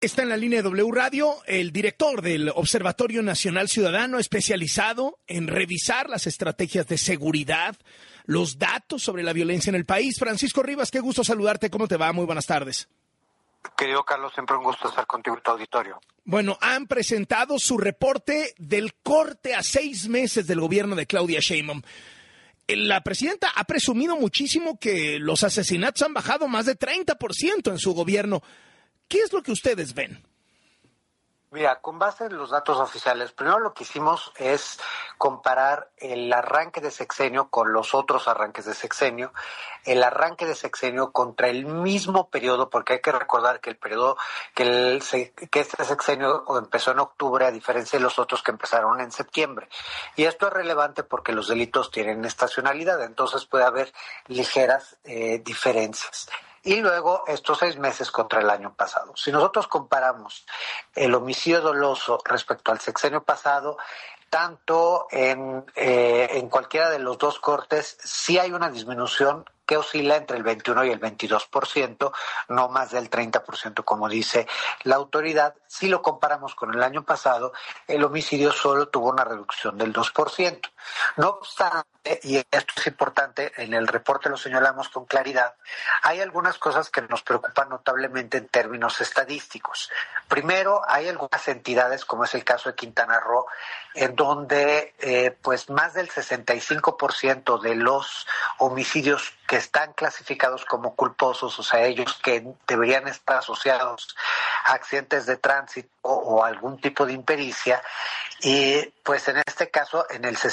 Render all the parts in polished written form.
Está en la línea de W Radio el director del Observatorio Nacional Ciudadano, especializado en revisar las estrategias de seguridad, los datos sobre la violencia en el país. Francisco Rivas, qué gusto saludarte. ¿Cómo te va? Muy buenas tardes. Querido Carlos, siempre un gusto estar contigo en tu auditorio. Bueno, han presentado su reporte del corte a 6 meses del gobierno de Claudia Sheinbaum. La presidenta ha presumido muchísimo que los asesinatos han bajado más de 30% en su gobierno. ¿Qué es lo que ustedes ven? Mira, con base en los datos oficiales, primero lo que hicimos es comparar el arranque de sexenio con los otros arranques de sexenio, el arranque de sexenio contra el mismo periodo, porque hay que recordar que el periodo, que este sexenio empezó en octubre, a diferencia de los otros que empezaron en septiembre. Y esto es relevante porque los delitos tienen estacionalidad, entonces puede haber ligeras diferencias. Y luego estos 6 meses contra el año pasado. Si nosotros comparamos el homicidio doloso respecto al sexenio pasado, tanto en cualquiera de los dos cortes, sí hay una disminución que oscila entre el 21 y el 22%, no más del 30%, como dice la autoridad. Si lo comparamos con el año pasado, el homicidio solo tuvo una reducción del 2%. No obstante, y esto es importante, en el reporte lo señalamos con claridad, hay algunas cosas que nos preocupan notablemente en términos estadísticos. Primero, hay algunas entidades, como es el caso de Quintana Roo, en donde pues más del 65% de los homicidios que están clasificados como culposos, o sea, ellos que deberían estar asociados a accidentes de tránsito o algún tipo de impericia, y pues en este caso en el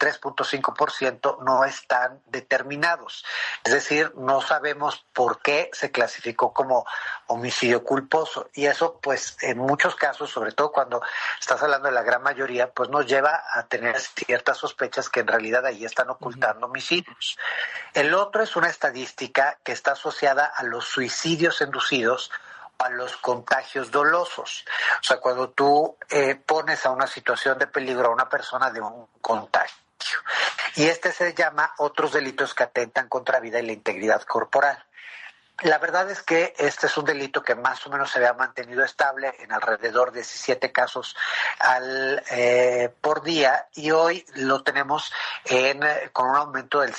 63.5% no están determinados, es decir, no sabemos por qué se clasificó como homicidio culposo, y eso pues en muchos casos, sobre todo cuando estás hablando de la gran mayoría, pues nos lleva a tener ciertas sospechas que en realidad ahí están ocultando homicidios. El otro es una estadística que está asociada a los suicidios inducidos, a los contagios dolosos. O sea, cuando tú pones a una situación de peligro a una persona de un contagio. Y este se llama otros delitos que atentan contra la vida y la integridad corporal. La verdad es que este es un delito que más o menos se había mantenido estable en alrededor de 17 casos por día, y hoy lo tenemos con un aumento del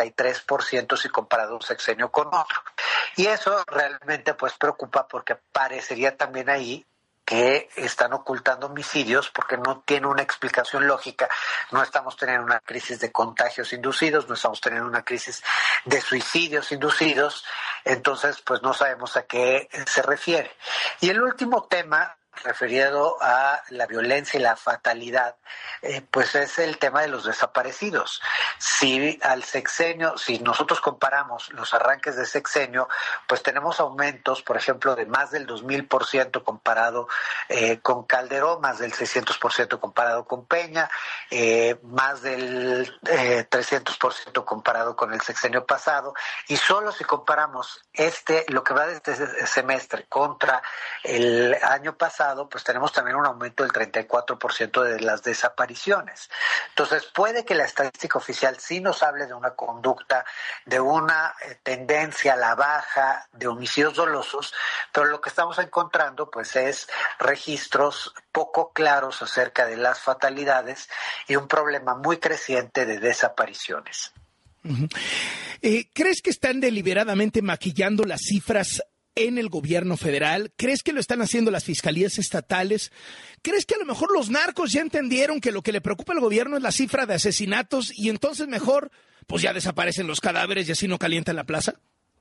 73% si comparado un sexenio con otro. Y eso realmente pues preocupa, porque parecería también ahí que están ocultando homicidios porque no tiene una explicación lógica. No estamos teniendo una crisis de contagios inducidos, no estamos teniendo una crisis de suicidios inducidos, entonces pues no sabemos a qué se refiere. Y el último tema referido a la violencia y la fatalidad, pues es el tema de los desaparecidos. Si nosotros comparamos los arranques de sexenio, pues tenemos aumentos, por ejemplo, de más del 2000% comparado con Calderón, más del 600% comparado con Peña, más del 300% comparado con el sexenio pasado, y solo si comparamos lo que va de este semestre contra el año pasado, pues tenemos también un aumento del 34% de las desapariciones. Entonces, puede que la estadística oficial sí nos hable de una conducta, de una tendencia a la baja de homicidios dolosos, pero lo que estamos encontrando pues es registros poco claros acerca de las fatalidades y un problema muy creciente de desapariciones. Uh-huh. ¿Crees que están deliberadamente maquillando las cifras en el gobierno federal? ¿Crees que lo están haciendo las fiscalías estatales? ¿Crees que a lo mejor los narcos ya entendieron que lo que le preocupa al gobierno es la cifra de asesinatos y entonces mejor pues ya desaparecen los cadáveres y así no calientan la plaza?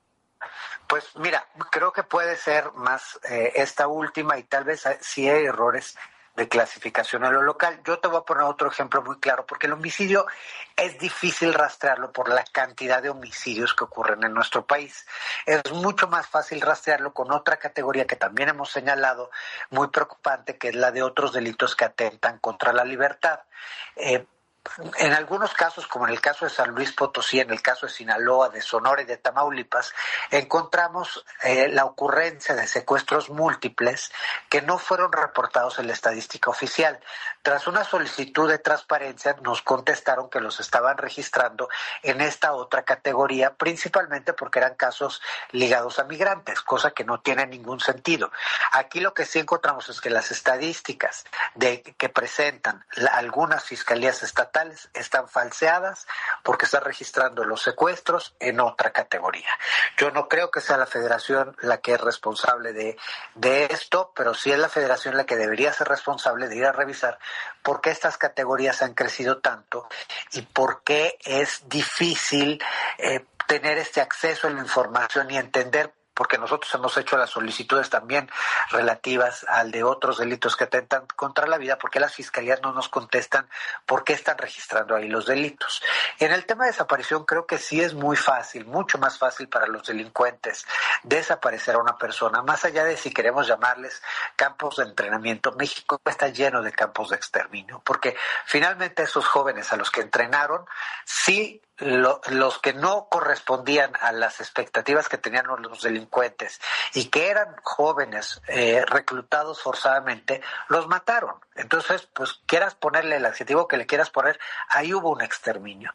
Pues mira, creo que puede ser más esta última, y tal vez sí hay errores de clasificación a lo local. Yo te voy a poner otro ejemplo muy claro, porque el homicidio es difícil rastrearlo por la cantidad de homicidios que ocurren en nuestro país. Es mucho más fácil rastrearlo con otra categoría que también hemos señalado, muy preocupante, que es la de otros delitos que atentan contra la libertad. En algunos casos, como en el caso de San Luis Potosí, en el caso de Sinaloa, de Sonora y de Tamaulipas, encontramos la ocurrencia de secuestros múltiples que no fueron reportados en la estadística oficial. Tras una solicitud de transparencia, nos contestaron que los estaban registrando en esta otra categoría, principalmente porque eran casos ligados a migrantes, cosa que no tiene ningún sentido. Aquí lo que sí encontramos es que las estadísticas que presentan algunas fiscalías estatales están falseadas porque están registrando los secuestros en otra categoría. Yo no creo que sea la Federación la que es responsable de esto, pero sí es la Federación la que debería ser responsable de ir a revisar por qué estas categorías han crecido tanto y por qué es difícil tener este acceso a la información y entender, porque nosotros hemos hecho las solicitudes también relativas al de otros delitos que atentan contra la vida, porque las fiscalías no nos contestan por qué están registrando ahí los delitos. En el tema de desaparición creo que sí es muy fácil, mucho más fácil para los delincuentes desaparecer a una persona, más allá de si queremos llamarles campos de entrenamiento. México está lleno de campos de exterminio, porque finalmente esos jóvenes a los que entrenaron, sí, los que no correspondían a las expectativas que tenían los delincuentes y que eran jóvenes reclutados forzadamente, los mataron. Entonces, pues quieras ponerle el adjetivo que le quieras poner, ahí hubo un exterminio.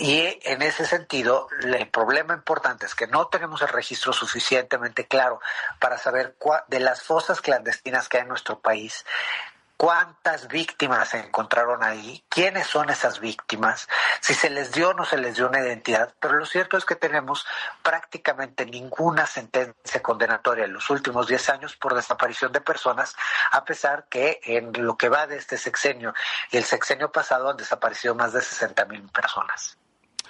Y en ese sentido, el problema importante es que no tenemos el registro suficientemente claro para saber de las fosas clandestinas que hay en nuestro país, cuántas víctimas se encontraron ahí, quiénes son esas víctimas, si se les dio o no se les dio una identidad, pero lo cierto es que tenemos prácticamente ninguna sentencia condenatoria en los últimos 10 años por desaparición de personas, a pesar que en lo que va de este sexenio y el sexenio pasado han desaparecido más de 60,000 personas.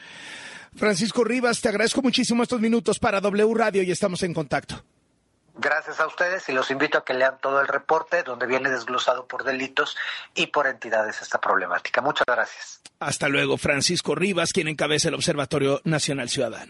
Francisco Rivas, te agradezco muchísimo estos minutos para W Radio y estamos en contacto. Gracias a ustedes y los invito a que lean todo el reporte donde viene desglosado por delitos y por entidades esta problemática. Muchas gracias. Hasta luego, Francisco Rivas, quien encabeza el Observatorio Nacional Ciudadano.